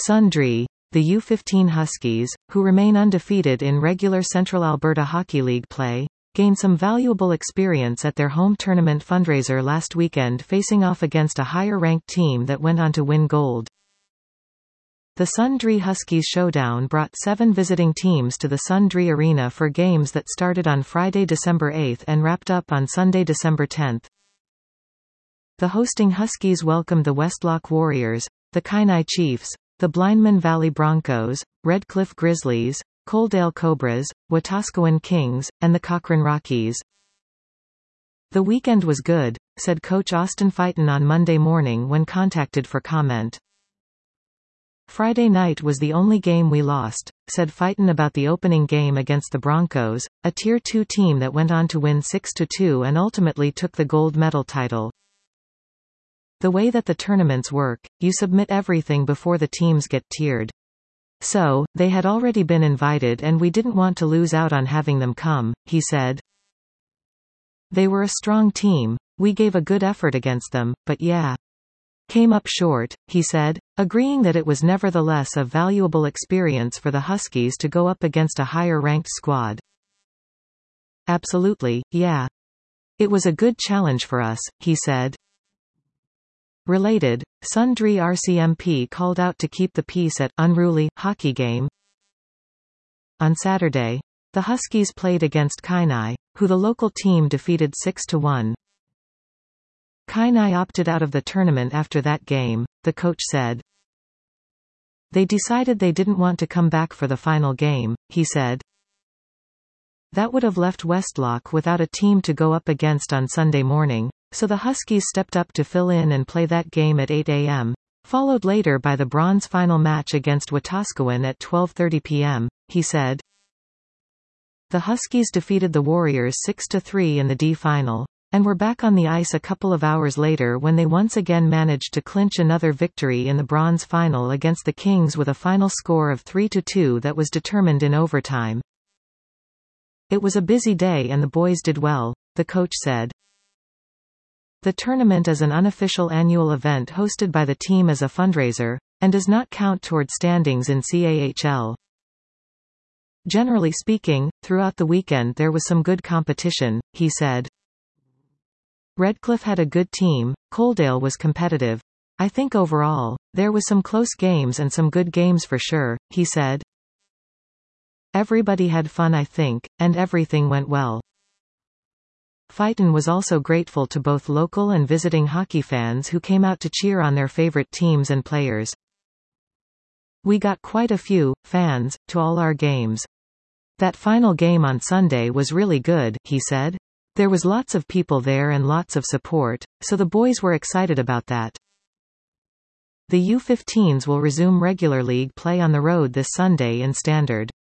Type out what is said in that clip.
Sundre, the U15 Huskies, who remain undefeated in regular Central Alberta Hockey League play, gained some valuable experience at their home tournament fundraiser last weekend, facing off against a higher-ranked team that went on to win gold. The Sundre Huskies showdown brought 7 visiting teams to the Sundre Arena for games that started on Friday, December 8 and wrapped up on Sunday, December 10. The hosting Huskies welcomed the Westlock Warriors, the Kainai Chiefs, the Blindman Valley Broncos, Red Cliff Grizzlies, Coaldale Cobras, Wetaskiwin Kings, and the Cochrane Rockies. "The weekend was good," said coach Austin Fighton on Monday morning when contacted for comment. "Friday night was the only game we lost," said Fighton about the opening game against the Broncos, a Tier 2 team that went on to win 6-2 and ultimately took the gold medal title. "The way that the tournaments work, you submit everything before the teams get tiered. So, they had already been invited and we didn't want to lose out on having them come," he said. "They were a strong team. We gave a good effort against them, but yeah. Came up short," he said, agreeing that it was nevertheless a valuable experience for the Huskies to go up against a higher-ranked squad. "Absolutely, yeah. It was a good challenge for us," he said. Related, Sundre RCMP called out to keep the peace at unruly hockey game. On Saturday, the Huskies played against Kainai, who the local team defeated 6-1. Kainai opted out of the tournament after that game, the coach said. "They decided they didn't want to come back for the final game," he said. That would have left Westlock without a team to go up against on Sunday morning, so the Huskies stepped up to fill in and play that game at 8 a.m., followed later by the bronze final match against Wetaskiwin at 12:30 p.m., he said. The Huskies defeated the Warriors 6-3 in the D final, and were back on the ice a couple of hours later when they once again managed to clinch another victory in the bronze final against the Kings with a final score of 3-2 that was determined in overtime. "It was a busy day and the boys did well," the coach said. The tournament is an unofficial annual event hosted by the team as a fundraiser, and does not count toward standings in CAHL. "Generally speaking, throughout the weekend there was some good competition," he said. "Redcliffe had a good team, Coaldale was competitive. I think overall, there was some close games and some good games for sure," he said. "Everybody had fun I think, and everything went well." Fighton was also grateful to both local and visiting hockey fans who came out to cheer on their favorite teams and players. "We got quite a few fans to all our games. That final game on Sunday was really good," he said. "There was lots of people there and lots of support, so the boys were excited about that." The U15s will resume regular league play on the road this Sunday in Standard.